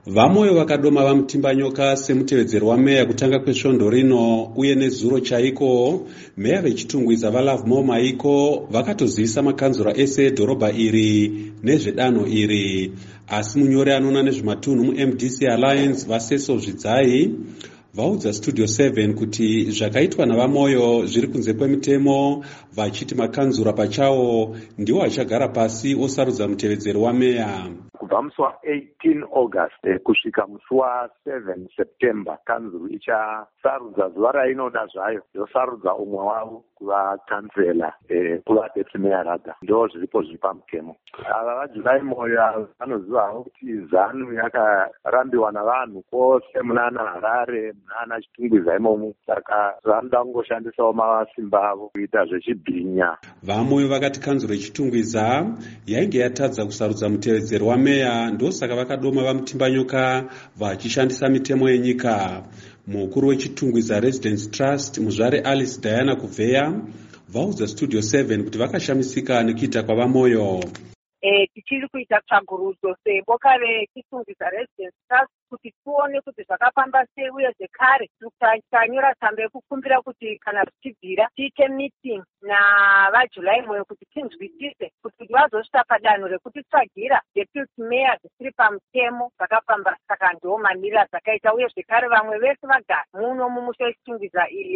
Vamoyo vakadoma vamutimbanyoka semutevedzeri wameya kutanga kwesvondo rino uye nezuro chaiko. Meya vechitungwiza vaLove More Maiko vakatozivisa makanzura ese edhorobha iri nezvedanho iri. Asi munyori anoona nezvematunhu muMDC Alliance vaSeso Zvidzai vaudza Studio 7 kuti zvakaitwa navamoyo zviri kunze kwemutemo, vachiti makanzura pachawo ndiwo vachagara pasi osarudza mutevedzeri wameya. Kubva musi wa18 August kusvika musi wa7 September kanzuru ichasarudza zuva rainoda zvayo yosarudza umwe wavo kuva kansela kuva deputy mayor radha. Ndo zviripo zviri pamutemo. Ava vaJulai Moyo vanozivawo kuti ZANU yakarambiwa navanhu kwose munana Harare munana Chitungwiza imomo, saka vanoda kungoshandisawo masimba avo kuita zvechibhinya. Vamoyo vakati kanzuro yechitungwiza yainge yatadza kusarudza mutevedzeri wameya, ndosaka vakadoma vamutimbanyoka vachishandisa mitemo yenyika. Mukuru wechitungwiza Residence Trust muzvare Alice Diana Kuvheya vaudza Studio 7 kuti vakashamisika nekuita kwavamoyo. Tichiri kuita tsvagurudzo seboka rechitungwiza Residence Trust kuti tione kuti zvakafamba sei, uye zvekare tanyora tsamba yekukumbira kuti kana zvichibvira tiite meeting navaJulai Moyo kuti tinzwisise kuti vazosvika padanho rekuti tsvagira deputy mayor zvisiri pamutemo zvakafamba. Saka ndo mamiriro dzakaita, uye zvekare vamwe vese vagara muno mumusha wechitungwiza iri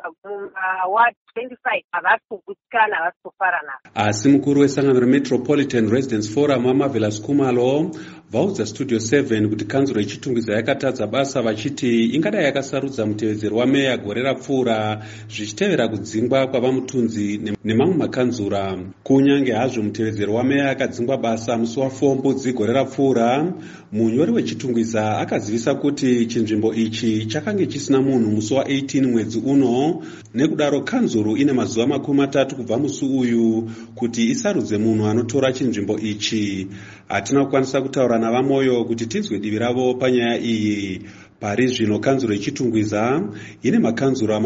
mumaward 25 havasi kugutsikana, havasi kufara navo. Asi mukuru wesangano reMetropolitan Residence Forum waMarvelous Kumalo vaudza Studio 7 kuti kanzuro yechitungwiza yakatadza basa, vachiti ingadai yakasarudza mutevedzeri wameya gore rapfuura zvichitevera kudzingwa kwavamutunzi nemamwe makanzura. Kunyange hazvo mutevedzeri wameya akadzingwa basa musi wa4 Mbudzi gore rapfuura, munyori wechitungwiza akazivisa kuti chinzvimbo ichi chakange chisina munhu musi wa18 mwedzi uno. Nekudaro kanzuru ine mazuva 30 kubva musi uyu kuti isarudze munhu anotora chinzvimbo ichi. Hatina kukwanisa kutaura navamoyo kuti tinzwe divi ravo panyaya iyi. Pari zvino kanzuro yechitungwiza ine makanzura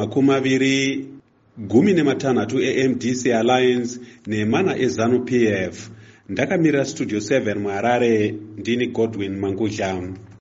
26 eMDC Alliance nemana eZANU PF. Ndakamirira Studio 7 muHarare, ndini Godwin Mangudla.